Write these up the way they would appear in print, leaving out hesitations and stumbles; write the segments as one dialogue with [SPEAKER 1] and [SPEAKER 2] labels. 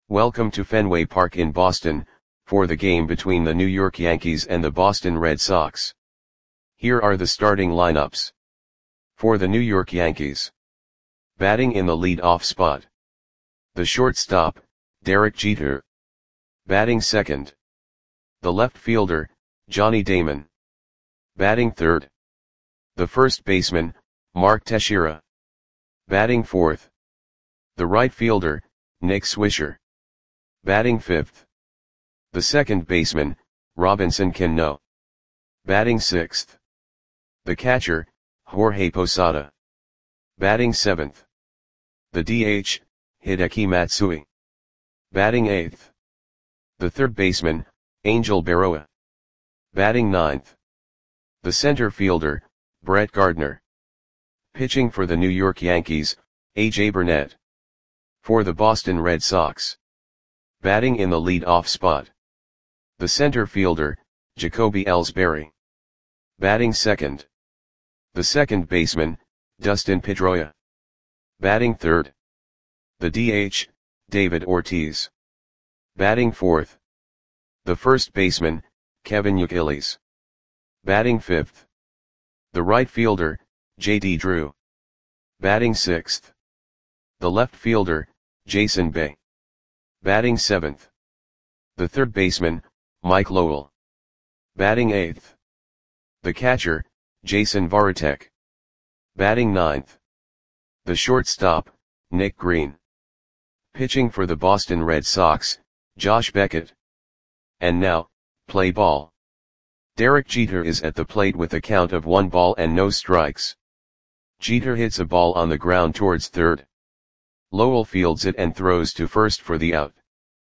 [SPEAKER 1] Welcome to Fenway Park in Boston, for the game between the New York Yankees and the Boston Red Sox. Here are the starting lineups. For the New York Yankees. Batting in the lead-off spot. The shortstop, Derek Jeter. Batting second. The left fielder, Johnny Damon. Batting third. The first baseman, Mark Teixeira. Batting fourth. The right fielder, Nick Swisher. Batting fifth. The second baseman, Robinson Cano. Batting sixth. The catcher, Jorge Posada. Batting seventh. The DH, Hideki Matsui. Batting eighth. The third baseman, Angel Berroa. Batting ninth. The center fielder, Brett Gardner. Pitching for the New York Yankees, A.J. Burnett. For the Boston Red Sox. Batting in the lead-off spot. The center fielder, Jacoby Ellsbury. Batting second. The second baseman, Dustin Pedroia. Batting third. The DH, David Ortiz. Batting fourth. The first baseman, Kevin Youkilis. Batting fifth. The right fielder, J.D. Drew. Batting sixth. The left fielder, Jason Bay. Batting seventh. The third baseman, Mike Lowell. Batting eighth. The catcher, Jason Varitek. Batting ninth. The shortstop, Nick Green. Pitching for the Boston Red Sox, Josh Beckett. And now, play ball. Derek Jeter is at the plate with a count of 1 ball and no strikes. Jeter hits a ball on the ground towards third. Lowell fields it and throws to first for the out.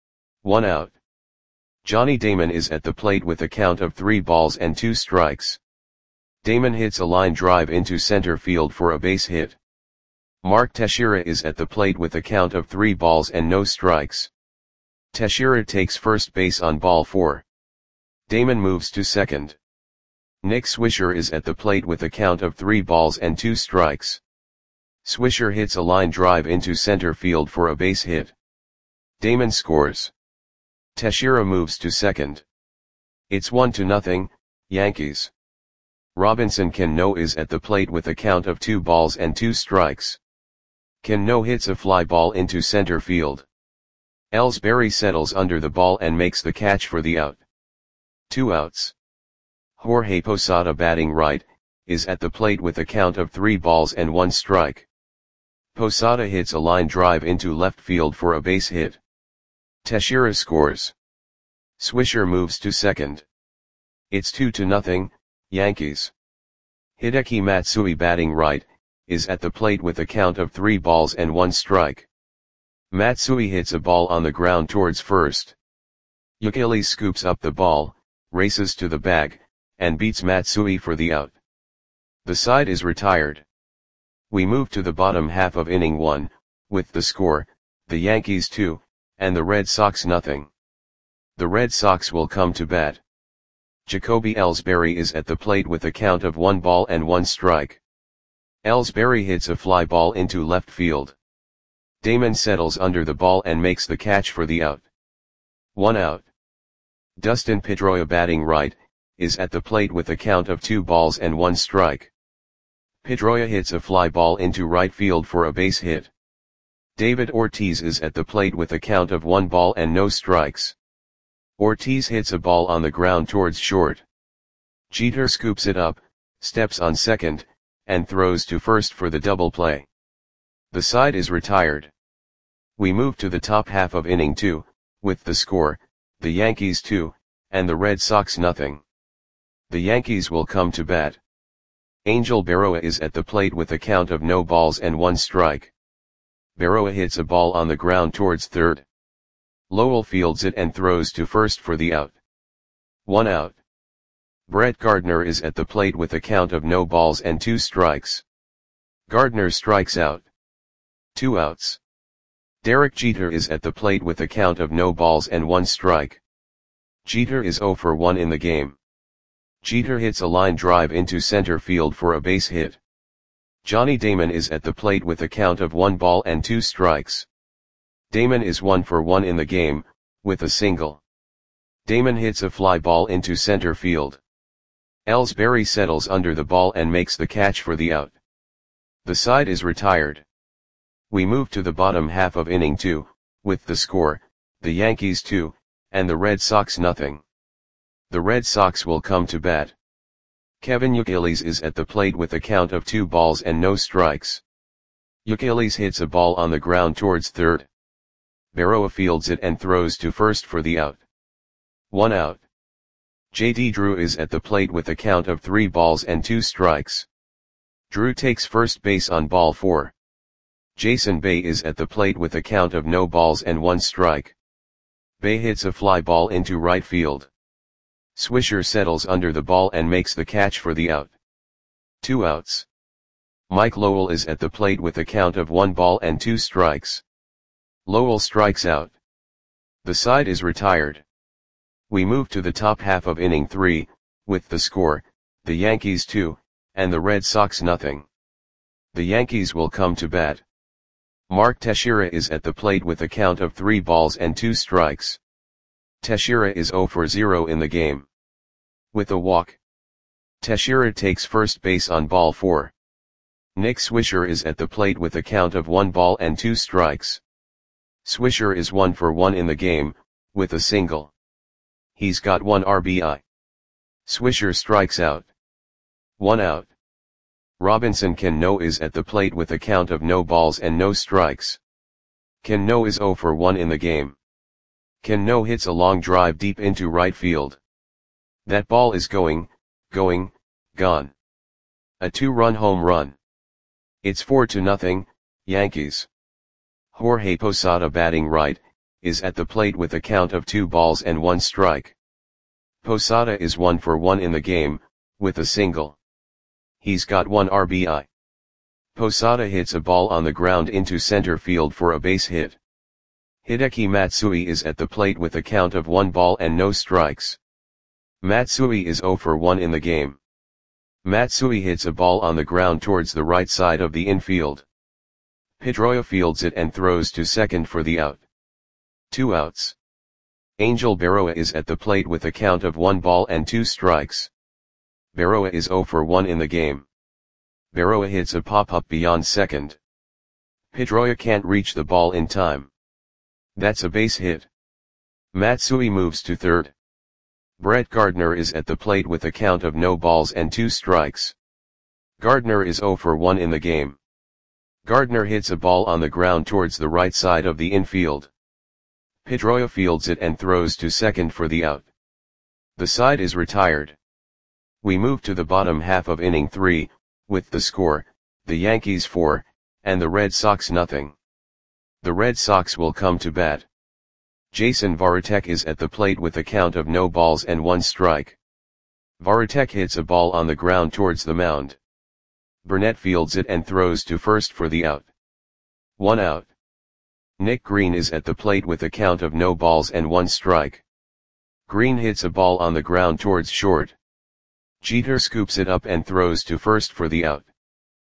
[SPEAKER 1] 1 out. Johnny Damon is at the plate with a count of 3 balls and 2 strikes. Damon hits a line drive into center field for a base hit. Mark Teixeira is at the plate with a count of 3 balls and no strikes. Teixeira takes first base on ball 4. Damon moves to second. Nick Swisher is at the plate with a count of 3 balls and 2 strikes. Swisher hits a line drive into center field for a base hit. Damon scores. Teixeira moves to second. It's 1-0, Yankees. Robinson Cano is at the plate with a count of 2 balls and 2 strikes. Cano hits a fly ball into center field. Ellsbury settles under the ball and makes the catch for the out. 2 outs. Jorge Posada, batting right, is at the plate with a count of 3 balls and 1 strike. Posada hits a line drive into left field for a base hit. Teixeira scores. Swisher moves to second. It's 2-0, Yankees. Hideki Matsui, batting right, is at the plate with a count of 3 balls and 1 strike. Matsui hits a ball on the ground towards first. Youkilis scoops up the ball, races to the bag, and beats Matsui for the out. The side is retired. We move to the bottom half of inning 1, with the score, the Yankees 2, and the Red Sox 0. The Red Sox will come to bat. Jacoby Ellsbury is at the plate with a count of 1 ball and 1 strike. Ellsbury hits a fly ball into left field. Damon settles under the ball and makes the catch for the out. 1 out. Dustin Pedroia, batting right, is at the plate with a count of 2 balls and 1 strike. Pedroia hits a fly ball into right field for a base hit. David Ortiz is at the plate with a count of 1 ball and no strikes. Ortiz hits a ball on the ground towards short. Jeter scoops it up, steps on second, and throws to first for the double play. The side is retired. We move to the top half of inning 2, with the score, the Yankees 2, and the Red Sox 0. The Yankees will come to bat. Angel Berroa is at the plate with a count of no balls and 1 strike. Berroa hits a ball on the ground towards third. Lowell fields it and throws to first for the out. 1 out. Brett Gardner is at the plate with a count of no balls and 2 strikes. Gardner strikes out. 2 outs. Derek Jeter is at the plate with a count of no balls and 1 strike. Jeter is 0 for 1 in the game. Jeter hits a line drive into center field for a base hit. Johnny Damon is at the plate with a count of 1 ball and 2 strikes. Damon is 1 for 1 in the game, with a single. Damon hits a fly ball into center field. Ellsbury settles under the ball and makes the catch for the out. The side is retired. We move to the bottom half of inning 2, with the score, the Yankees 2, and the Red Sox nothing. The Red Sox will come to bat. Kevin Youkilis is at the plate with a count of 2 balls and no strikes. Youkilis hits a ball on the ground towards third. Berroa fields it and throws to first for the out. 1 out. J.D. Drew is at the plate with a count of 3 balls and 2 strikes. Drew takes first base on ball 4. Jason Bay is at the plate with a count of no balls and 1 strike. Bay hits a fly ball into right field. Swisher settles under the ball and makes the catch for the out. 2 outs. Mike Lowell is at the plate with a count of 1 ball and 2 strikes. Lowell strikes out. The side is retired. We move to the top half of inning 3, with the score, the Yankees 2, and the Red Sox nothing. The Yankees will come to bat. Mark Teixeira is at the plate with a count of 3 balls and 2 strikes. Teixeira is 0 for 0 in the game. With a walk. Teixeira takes first base on ball 4. Nick Swisher is at the plate with a count of 1 ball and 2 strikes. Swisher is 1 for 1 in the game, with a single. He's got 1 RBI. Swisher strikes out. 1 out. Robinson Cano is at the plate with a count of no balls and no strikes. Cano is 0 for 1 in the game. Cano hits a long drive deep into right field. That ball is gone. A 2-run home run. It's 4-0, Yankees. Jorge Posada, batting right, is at the plate with a count of 2 balls and 1 strike. Posada is 1 for 1 in the game, with a single. He's got 1 RBI. Posada hits a ball on the ground into center field for a base hit. Hideki Matsui is at the plate with a count of 1 ball and no strikes. Matsui is 0 for 1 in the game. Matsui hits a ball on the ground towards the right side of the infield. Pedroia fields it and throws to second for the out. 2 outs. Angel Berroa is at the plate with a count of 1 ball and 2 strikes. Berroa is 0 for 1 in the game. Berroa hits a pop-up beyond second. Pedroia can't reach the ball in time. That's a base hit. Matsui moves to third. Brett Gardner is at the plate with a count of no balls and 2 strikes. Gardner is 0 for 1 in the game. Gardner hits a ball on the ground towards the right side of the infield. Pedroia fields it and throws to second for the out. The side is retired. We move to the bottom half of inning 3, with the score, the Yankees 4, and the Red Sox nothing. The Red Sox will come to bat. Jason Varitek is at the plate with a count of no balls and 1 strike. Varitek hits a ball on the ground towards the mound. Burnett fields it and throws to first for the out. 1 out. Nick Green is at the plate with a count of no balls and 1 strike. Green hits a ball on the ground towards short. Jeter scoops it up and throws to first for the out.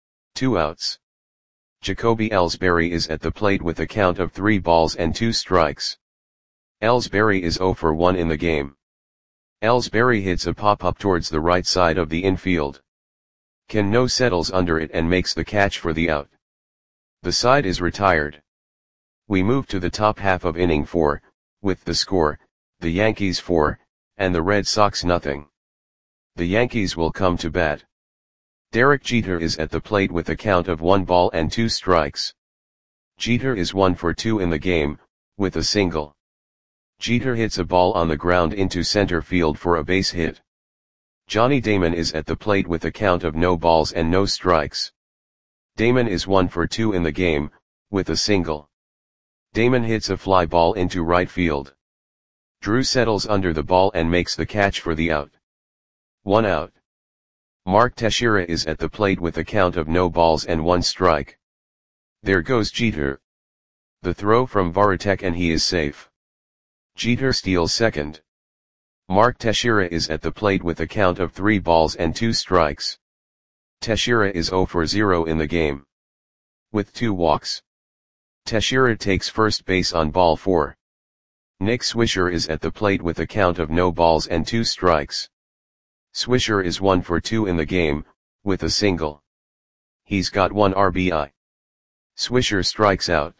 [SPEAKER 1] 2 outs. Jacoby Ellsbury is at the plate with a count of 3 balls and 2 strikes. Ellsbury is 0 for 1 in the game. Ellsbury hits a pop-up towards the right side of the infield. Cano settles under it and makes the catch for the out. The side is retired. We move to the top half of inning 4, with the score, the Yankees 4, and the Red Sox nothing. The Yankees will come to bat. Derek Jeter is at the plate with a count of 1 ball and 2 strikes. Jeter is 1 for 2 in the game, with a single. Jeter hits a ball on the ground into center field for a base hit. Johnny Damon is at the plate with a count of no balls and no strikes. Damon is 1 for 2 in the game, with a single. Damon hits a fly ball into right field. Drew settles under the ball and makes the catch for the out. 1 out. Mark Teixeira is at the plate with a count of no balls and 1 strike. There goes Jeter. The throw from Varitek and he is safe. Jeter steals second. Mark Teixeira is at the plate with a count of 3 balls and 2 strikes. Teixeira is 0 for 0 in the game. With 2 walks. Teixeira takes first base on ball 4. Nick Swisher is at the plate with a count of no balls and 2 strikes. Swisher is 1 for 2 in the game, with a single. He's got 1 RBI. Swisher strikes out.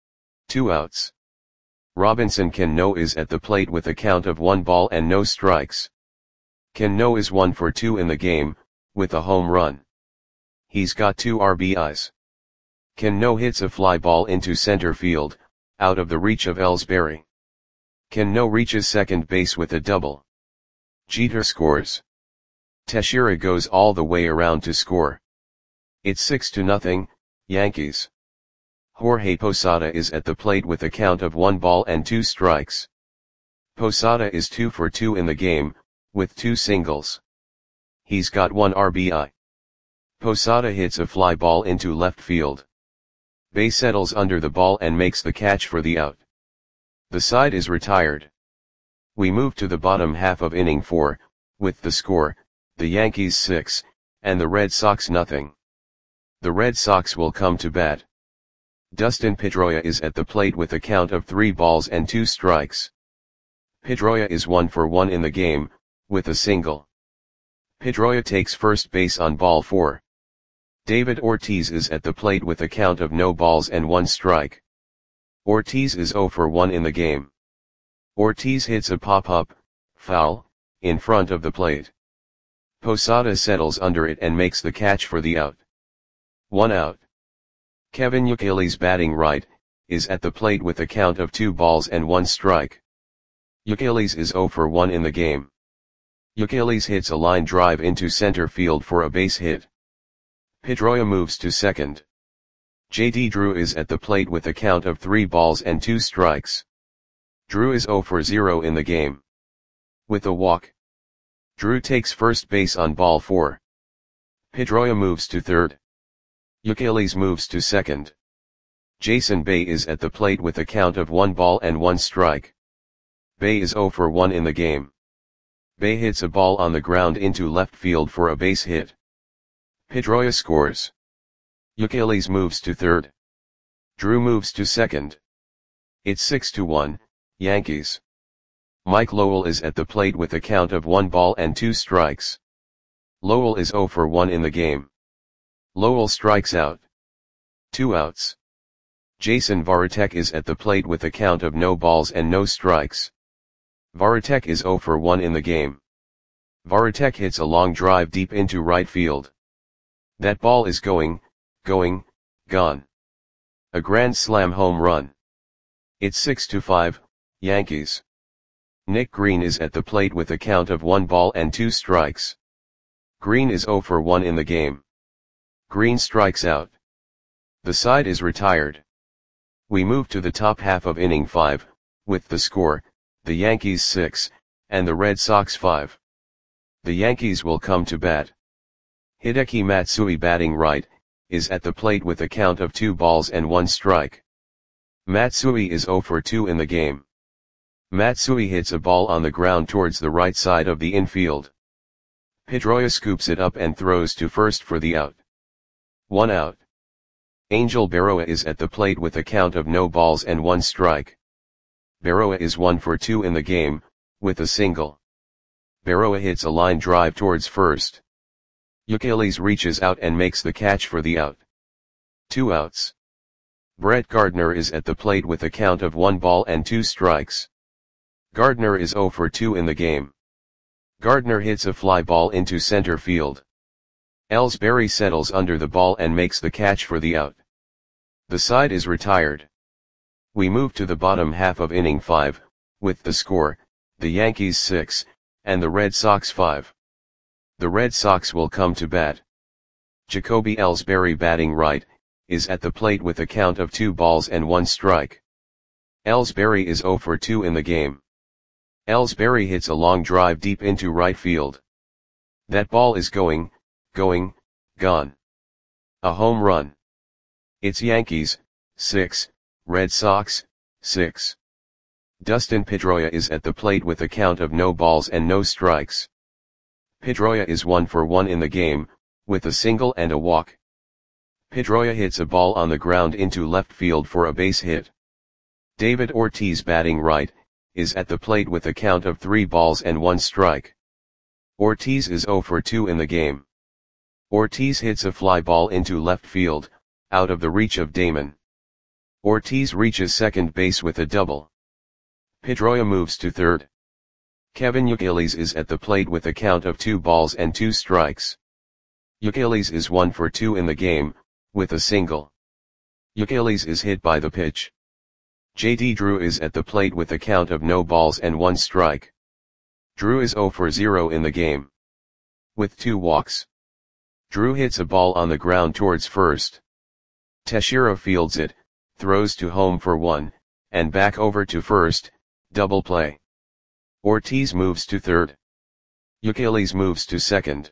[SPEAKER 1] 2 outs. Robinson Cano is at the plate with a count of 1 ball and no strikes. Cano is 1 for 2 in the game, with a home run. He's got 2 RBIs. Cano hits a fly ball into center field, out of the reach of Ellsbury. Cano reaches second base with a double. Jeter scores. Teixeira goes all the way around to score. It's 6-0, Yankees. Jorge Posada is at the plate with a count of 1 ball and 2 strikes. Posada is 2 for 2 in the game, with 2 singles. He's got 1 RBI. Posada hits a fly ball into left field. Bay settles under the ball and makes the catch for the out. The side is retired. We move to the bottom half of inning 4, with the score, the Yankees 6, and the Red Sox nothing. The Red Sox will come to bat. Dustin Pedroia is at the plate with a count of 3 balls and 2 strikes. Pedroia is 1 for 1 in the game, with a single. Pedroia takes first base on ball 4. David Ortiz is at the plate with a count of no balls and 1 strike. Ortiz is 0 for 1 in the game. Ortiz hits a pop-up, foul, in front of the plate. Posada settles under it and makes the catch for the out. 1 out. Kevin Youkilis batting right, is at the plate with a count of 2 balls and 1 strike. Youkilis is 0 for 1 in the game. Youkilis hits a line drive into center field for a base hit. Pedroia moves to second. J.D. Drew is at the plate with a count of 3 balls and 2 strikes. Drew is 0 for 0 in the game. With a walk. Drew takes first base on ball 4. Pedroia moves to third. Youkilis moves to second. Jason Bay is at the plate with a count of 1 ball and 1 strike. Bay is 0 for 1 in the game. Bay hits a ball on the ground into left field for a base hit. Pedroia scores. Youkilis moves to third. Drew moves to second. It's 6-1, Yankees. Mike Lowell is at the plate with a count of 1 ball and 2 strikes. Lowell is 0 for 1 in the game. Lowell strikes out. 2 outs. Jason Varitek is at the plate with a count of no balls and no strikes. Varitek is 0 for 1 in the game. Varitek hits a long drive deep into right field. That ball is gone. A grand slam home run. It's 6-5, Yankees. Nick Green is at the plate with a count of 1 ball and 2 strikes. Green is 0 for 1 in the game. Green strikes out. The side is retired. We move to the top half of inning 5, with the score, the Yankees 6, and the Red Sox 5. The Yankees will come to bat. Hideki Matsui batting right, is at the plate with a count of 2 balls and 1 strike. Matsui is 0 for 2 in the game. Matsui hits a ball on the ground towards the right side of the infield. Pedroia scoops it up and throws to first for the out. 1 out. Angel Berroa is at the plate with a count of no balls and 1 strike. Berroa is 1 for 2 in the game, with a single. Berroa hits a line drive towards first. Youkilis reaches out and makes the catch for the out. 2 outs. Brett Gardner is at the plate with a count of 1 ball and 2 strikes. Gardner is 0 for 2 in the game. Gardner hits a fly ball into center field. Ellsbury settles under the ball and makes the catch for the out. The side is retired. We move to the bottom half of inning 5, with the score, the Yankees 6, and the Red Sox 5. The Red Sox will come to bat. Jacoby Ellsbury batting right, is at the plate with a count of 2 balls and 1 strike. Ellsbury is 0 for 2 in the game. Ellsbury hits a long drive deep into right field. That ball is gone. A home run. It's Yankees, 6, Red Sox, 6. Dustin Pedroia is at the plate with a count of no balls and no strikes. Pedroia is 1 for 1 in the game, with a single and a walk. Pedroia hits a ball on the ground into left field for a base hit. David Ortiz, batting right, is at the plate with a count of 3 balls and 1 strike. Ortiz is 0 for 2 in the game. Ortiz hits a fly ball into left field, out of the reach of Damon. Ortiz reaches second base with a double. Pedroia moves to third. Kevin Youkilis is at the plate with a count of 2 balls and 2 strikes. Youkilis is 1 for 2 in the game, with a single. Youkilis is hit by the pitch. J.D. Drew is at the plate with a count of no balls and 1 strike. Drew is 0 for 0 in the game. With 2 walks. Drew hits a ball on the ground towards first. Teixeira fields it, throws to home for 1, and back over to first, double play. Ortiz moves to third. Youkilis moves to second.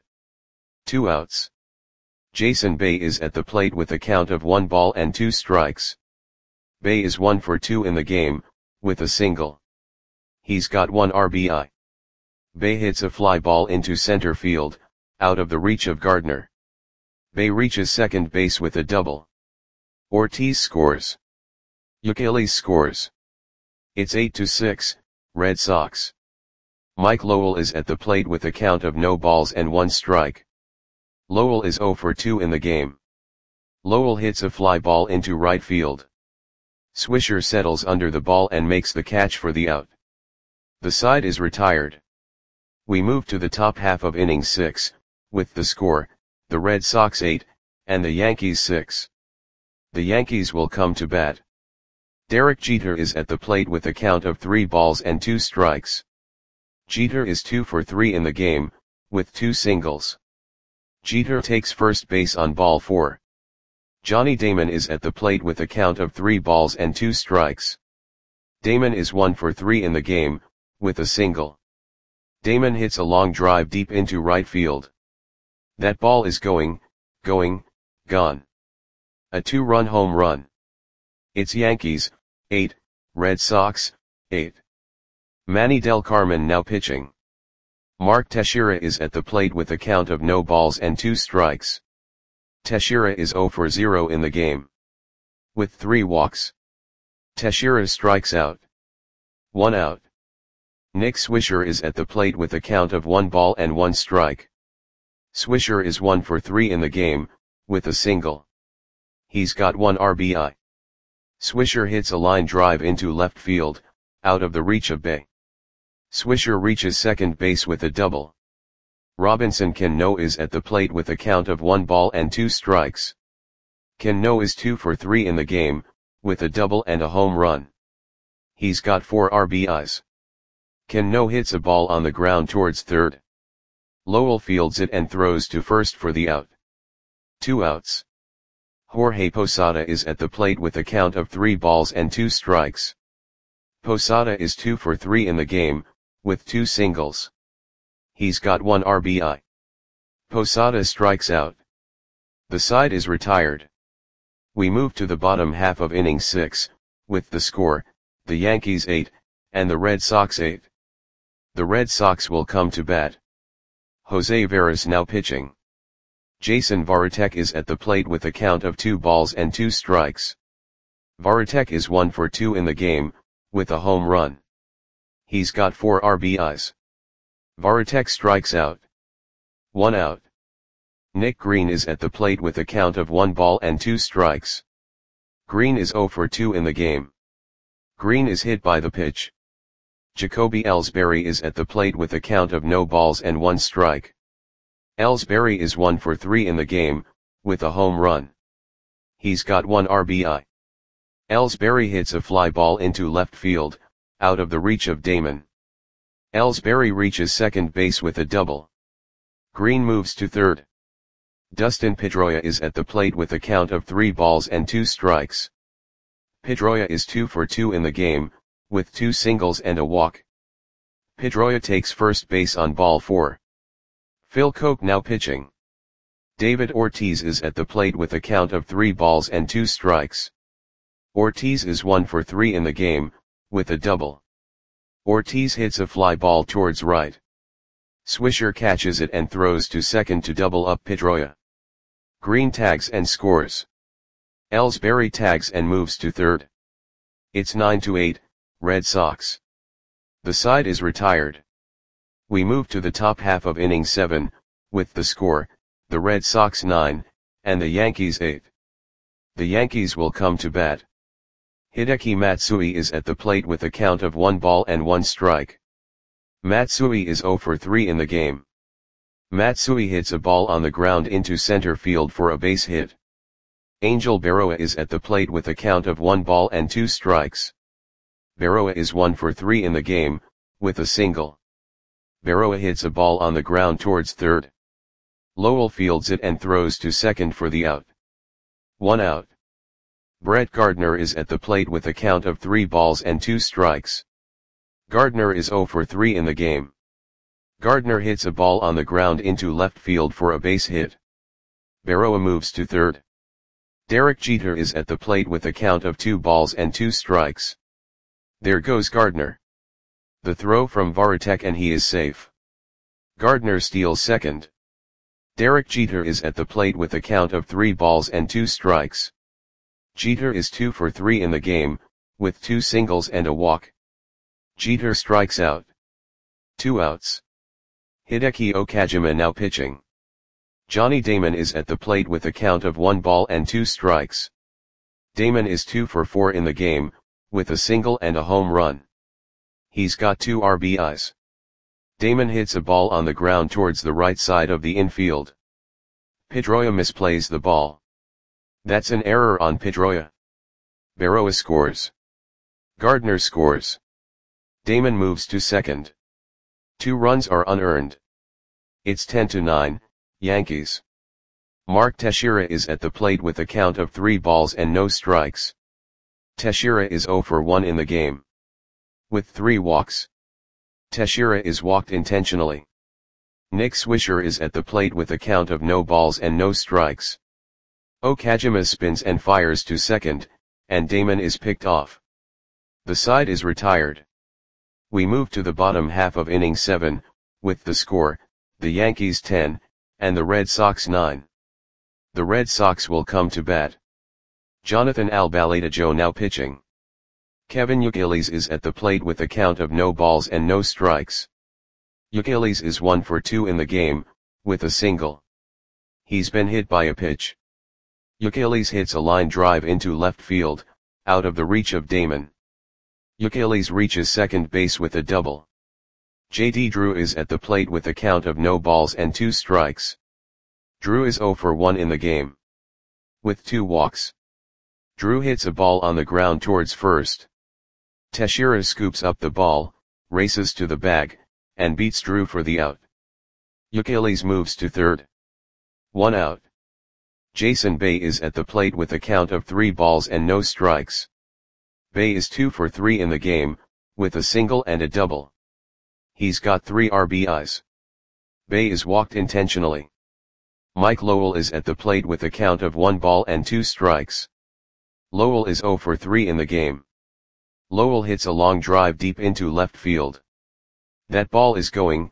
[SPEAKER 1] 2 outs. Jason Bay is at the plate with a count of 1 ball and 2 strikes. Bay is 1 for 2 in the game, with a single. He's got 1 RBI. Bay hits a fly ball into center field, out of the reach of Gardner. Bay reaches second base with a double. Ortiz scores. Youkilis scores. It's 8-6, Red Sox. Mike Lowell is at the plate with a count of no balls and 1 strike. Lowell is 0 for 2 in the game. Lowell hits a fly ball into right field. Swisher settles under the ball and makes the catch for the out. The side is retired. We move to the top half of inning 6, with the score, the Red Sox 8, and the Yankees 6. The Yankees will come to bat. Derek Jeter is at the plate with a count of 3 balls and 2 strikes. Jeter is 2 for 3 in the game, with 2 singles. Jeter takes first base on ball 4. Johnny Damon is at the plate with a count of 3 balls and 2 strikes. Damon is 1 for 3 in the game, with a single. Damon hits a long drive deep into right field. That ball is gone. A 2-run home run. It's Yankees, 8, Red Sox, 8. Manny Del Carmen now pitching. Mark Teixeira is at the plate with a count of no balls and 2 strikes. Teixeira is 0 for 0 in the game. With 3 walks. Teixeira strikes out. 1 out. Nick Swisher is at the plate with a count of 1 ball and 1 strike. Swisher is 1 for 3 in the game, with a single. He's got 1 RBI. Swisher hits a line drive into left field, out of the reach of Bay. Swisher reaches second base with a double. Robinson Cano is at the plate with a count of 1 ball and 2 strikes. Cano is 2 for 3 in the game, with a double and a home run. He's got 4 RBIs. Cano hits a ball on the ground towards third. Lowell fields it and throws to first for the out. 2 outs. Jorge Posada is at the plate with a count of 3 balls and 2 strikes. Posada is 2 for 3 in the game, with 2 singles. He's got 1 RBI. Posada strikes out. The side is retired. We move to the bottom half of inning 6, with the score, the Yankees 8, and the Red Sox 8. The Red Sox will come to bat. Jose Veras now pitching. Jason Varitek is at the plate with a count of 2 balls and 2 strikes. Varitek is 1 for 2 in the game, with a home run. He's got 4 RBIs. Varitek strikes out. 1 out. Nick Green is at the plate with a count of 1 ball and 2 strikes. Green is 0 for 2 in the game. Green is hit by the pitch. Jacoby Ellsbury is at the plate with a count of no balls and 1 strike. Ellsbury is 1 for 3 in the game, with a home run. He's got 1 RBI. Ellsbury hits a fly ball into left field, out of the reach of Damon. Ellsbury reaches second base with a double. Green moves to third. Dustin Pedroia is at the plate with a count of 3 balls and 2 strikes. Pedroia is 2 for 2 in the game, with 2 singles and a walk. Pedroia takes first base on ball 4. Phil Coke now pitching. David Ortiz is at the plate with a count of 3 balls and 2 strikes. Ortiz is 1 for 3 in the game, with a double. Ortiz hits a fly ball towards right. Swisher catches it and throws to second to double up Pedroia. Green tags and scores. Ellsbury tags and moves to third. It's 9-8, Red Sox. The side is retired. We move to the top half of inning 7, with the score, the Red Sox 9, and the Yankees 8. The Yankees will come to bat. Hideki Matsui is at the plate with a count of 1 ball and 1 strike. Matsui is 0 for 3 in the game. Matsui hits a ball on the ground into center field for a base hit. Angel Berroa is at the plate with a count of 1 ball and 2 strikes. Berroa is 1 for 3 in the game, with a single. Berroa hits a ball on the ground towards third. Lowell fields it and throws to second for the out. 1 out. Brett Gardner is at the plate with a count of 3 balls and 2 strikes. Gardner is 0 for 3 in the game. Gardner hits a ball on the ground into left field for a base hit. Berroa moves to third. Derek Jeter is at the plate with a count of 2 balls and 2 strikes. There goes Gardner. The throw from Varitek and he is safe. Gardner steals second. Derek Jeter is at the plate with a count of 3 balls and 2 strikes. Jeter is 2 for 3 in the game, with 2 singles and a walk. Jeter strikes out. 2 outs. Hideki Okajima now pitching. Johnny Damon is at the plate with a count of 1 ball and 2 strikes. Damon is 2 for 4 in the game, with a single and a home run. He's got 2 RBIs. Damon hits a ball on the ground towards the right side of the infield. Pedroia misplays the ball. That's an error on Pedroia. Berroa scores. Gardner scores. Damon moves to second. 2 runs are unearned. It's 10-9, Yankees. Mark Teixeira is at the plate with a count of 3 balls and no strikes. Teixeira is 0 for 1 in the game. With 3 walks. Teixeira is walked intentionally. Nick Swisher is at the plate with a count of no balls and no strikes. Okajima spins and fires to second, and Damon is picked off. The side is retired. We move to the bottom half of inning 7, with the score, the Yankees 10, and the Red Sox 9. The Red Sox will come to bat. Jonathan Albaladejo now pitching. Kevin Youkilis is at the plate with a count of no balls and no strikes. Youkilis is 1 for 2 in the game, with a single. He's been hit by a pitch. Youkilis hits a line drive into left field, out of the reach of Damon. Youkilis reaches second base with a double. J.D. Drew is at the plate with a count of no balls and 2 strikes. Drew is 0 for 1 in the game. With 2 walks. Drew hits a ball on the ground towards first. Teixeira scoops up the ball, races to the bag, and beats Drew for the out. Youkilis moves to third. 1 out. Jason Bay is at the plate with a count of 3 balls and no strikes. Bay is 2 for 3 in the game, with a single and a double. He's got 3 RBIs. Bay is walked intentionally. Mike Lowell is at the plate with a count of 1 ball and 2 strikes. Lowell is 0 for 3 in the game. Lowell hits a long drive deep into left field. That ball is gone.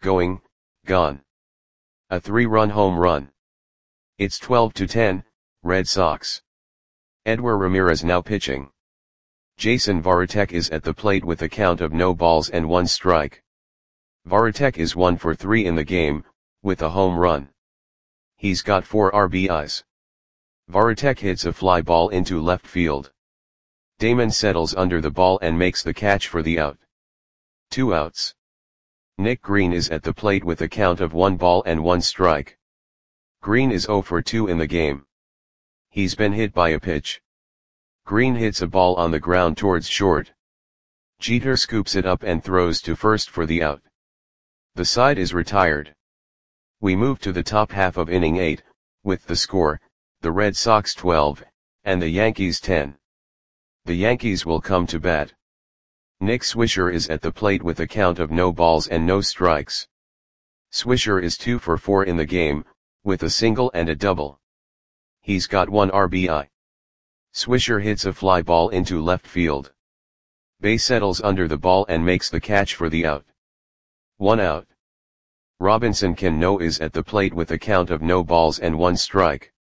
[SPEAKER 1] A 3-run home run. It's 12-10, Red Sox. Edward Ramirez now pitching. Jason Varitek is at the plate with a count of no balls and 1 strike. Varitek is 1 for 3 in the game, with a home run. He's got 4 RBIs. Varitek hits a fly ball into left field. Damon settles under the ball and makes the catch for the out. 2 outs. Nick Green is at the plate with a count of 1 ball and 1 strike. Green is 0 for 2 in the game. He's been hit by a pitch. Green hits a ball on the ground towards short. Jeter scoops it up and throws to first for the out. The side is retired. We move to the top half of inning 8, with the score, the Red Sox 12, and the Yankees 10. The Yankees will come to bat. Nick Swisher is at the plate with a count of no balls and no strikes. Swisher is 2 for 4 in the game, with a single and a double. He's got 1 RBI. Swisher hits a fly ball into left field. Bay settles under the ball and makes the catch for the out. 1 out. Robinson Cano is at the plate with a count of no balls and 1 strike.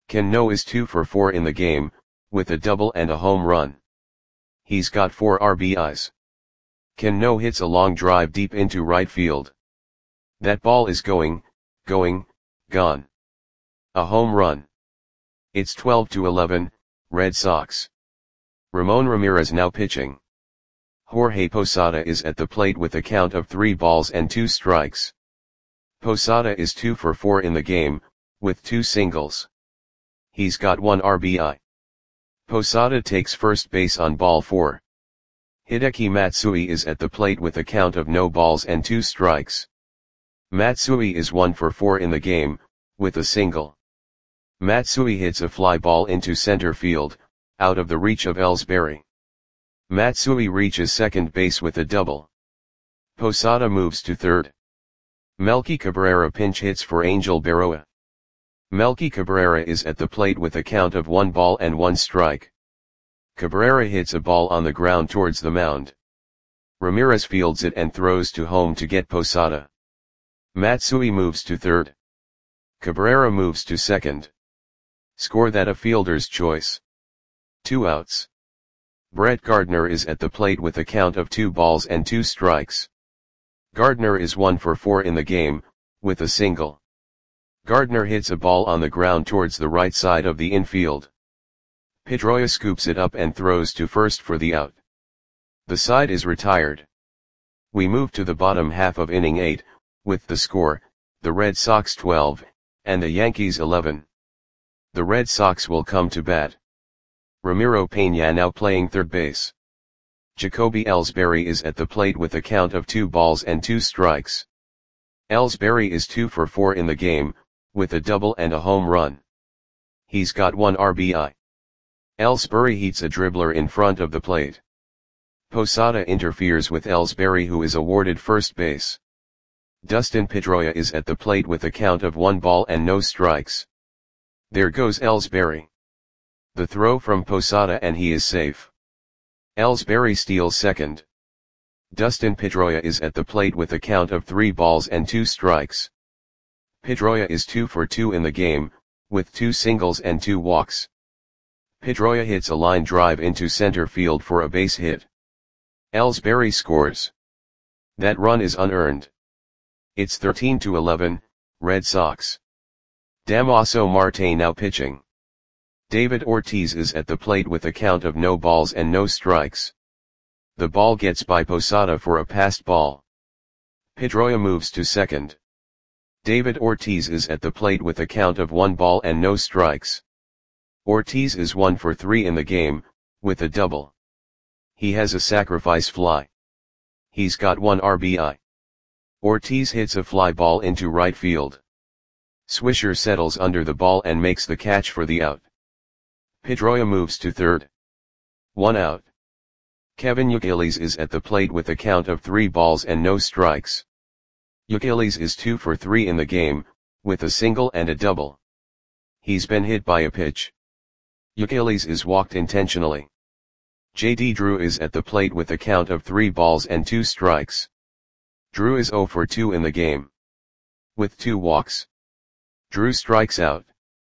[SPEAKER 1] Cano is 2 for 4 in the game, with a double and a home run. He's got 4 RBIs. Cano hits a long drive deep into right field. That ball is gone. A home run. It's 12-11, Red Sox. Ramon Ramirez now pitching. Jorge Posada is at the plate with a count of 3 balls and 2 strikes. Posada is 2 for 4 in the game, with 2 singles. He's got 1 RBI. Posada takes first base on ball 4. Hideki Matsui is at the plate with a count of no balls and 2 strikes. Matsui is 1 for 4 in the game, with a single. Matsui hits a fly ball into center field, out of the reach of Ellsbury. Matsui reaches second base with a double. Posada moves to third. Melky Cabrera pinch hits for Angel Berroa. Melky Cabrera is at the plate with a count of 1 ball and 1 strike. Cabrera hits a ball on the ground towards the mound. Ramirez fields it and throws to home to get Posada. Matsui moves to third. Cabrera moves to second. Score that a fielder's choice. 2 outs. Brett Gardner is at the plate with a count of 2 balls and 2 strikes. Gardner is 1 for 4 in the game, with a single. Gardner hits a ball on the ground towards the right side of the infield. Pedroia scoops it up and throws to first for the out. The side is retired. We move to the bottom half of inning 8, with the score, the Red Sox 12, and the Yankees 11. The Red Sox will come to bat. Ramiro Peña now playing third base. Jacoby Ellsbury is at the plate with a count of 2 balls and 2 strikes. Ellsbury is 2 for 4 in the game, with a double and a home run. He's got 1 RBI. Ellsbury heats a dribbler in front of the plate. Posada interferes with Ellsbury, who is awarded first base. Dustin Pedroia is at the plate with a count of 1 ball and no strikes. There goes Ellsbury. The throw from Posada and he is safe. Ellsbury steals second. Dustin Pedroia is at the plate with a count of 3 balls and 2 strikes. Pedroia is 2 for 2 in the game, with 2 singles and 2 walks. Pedroia hits a line drive into center field for a base hit. Ellsbury scores. That run is unearned. It's 13-11, Red Sox. Damaso Marte now pitching. David Ortiz is at the plate with a count of no balls and no strikes. The ball gets by Posada for a passed ball. Pedroia moves to second. David Ortiz is at the plate with a count of 1 ball and no strikes. Ortiz is 1 for 3 in the game, with a double. He has a sacrifice fly. He's got 1 RBI. Ortiz hits a fly ball into right field. Swisher settles under the ball and makes the catch for the out. Pedroia moves to third. 1 out. Kevin Youkilis is at the plate with a count of 3 balls and no strikes. Youkilis is 2 for 3 in the game, with a single and a double. He's been hit by a pitch. Youkilis is walked intentionally. J.D. Drew is at the plate with a count of 3 balls and 2 strikes. Drew is 0 for 2 in the game. With 2 walks. Drew strikes out.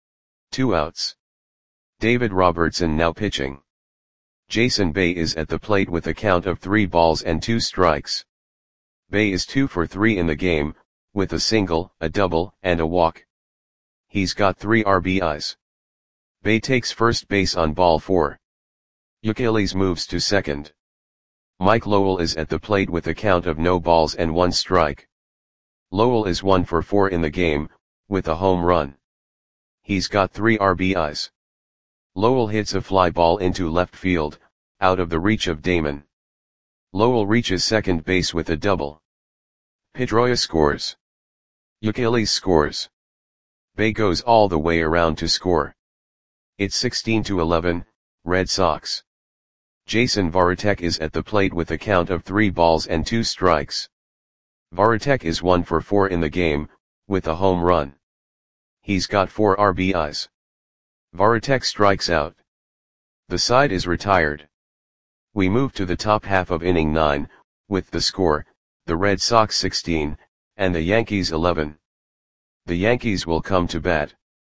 [SPEAKER 1] 2 outs. David Robertson now pitching. Jason Bay is at the plate with a count of 3 balls and 2 strikes. Bay is 2 for 3 in the game, with a single, a double, and a walk. He's got 3 RBIs. Bay takes first base on ball 4. Youkilis moves to second. Mike Lowell is at the plate with a count of no balls and 1 strike. Lowell is 1 for 4 in the game, with a home run. He's got 3 RBIs. Lowell hits a fly ball into left field, out of the reach of Damon. Lowell reaches second base with a double. Pedroia scores. Youkilis scores. Bay goes all the way around to score. It's 16-11, Red Sox. Jason Varitek is at the plate with a count of 3 balls and 2 strikes. Varitek is 1 for 4 in the game, with a home run. He's got 4 RBIs. Varitek strikes out. The side is retired. We move to the top half of inning 9, with the score, the Red Sox 16, and the Yankees 11. The Yankees will come to bat.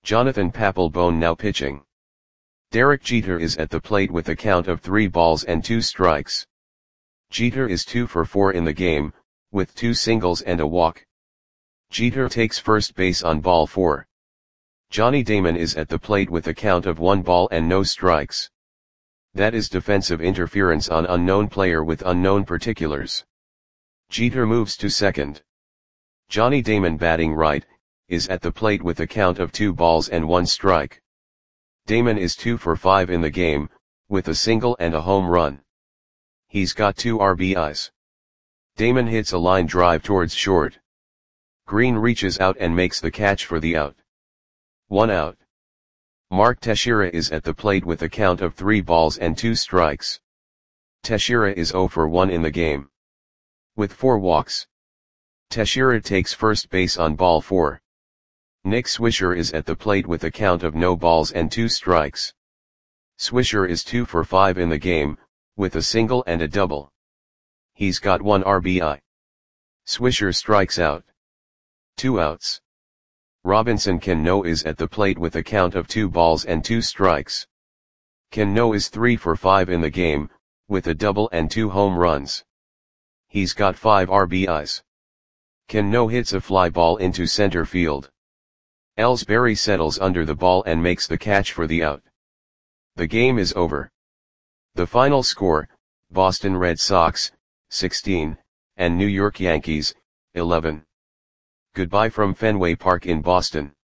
[SPEAKER 1] Jonathan Papelbon now pitching. Derek Jeter is at the plate with a count of 3 balls and 2 strikes. Jeter is 2 for 4 in the game, with 2 singles and a walk. Jeter takes first base on ball 4. Johnny Damon is at the plate with a count of 1 ball and no strikes. That is defensive interference on unknown player with unknown particulars. Jeter moves to second. Johnny Damon, batting right, is at the plate with a count of 2 balls and 1 strike. Damon is 2 for 5 in the game, with a single and a home run. He's got 2 RBIs. Damon hits a line drive towards short. Green reaches out and makes the catch for the out. 1 out. Mark Teixeira is at the plate with a count of 3 balls and 2 strikes. Teixeira is 0 for 1 in the game. With 4 walks. Teixeira takes first base on ball 4. Nick Swisher is at the plate with a count of no balls and 2 strikes. Swisher is 2 for 5 in the game, with a single and a double. He's got 1 RBI. Swisher strikes out. 2 outs. Robinson Cano is at the plate with a count of 2 balls and 2 strikes. Cano is 3 for 5 in the game, with a double and 2 home runs. He's got 5 RBIs. Cano hits a fly ball into center field. Ellsbury settles under the ball and makes the catch for the out. The game is over. The final score, Boston Red Sox, 16, and New York Yankees, 11. Goodbye from Fenway Park in Boston.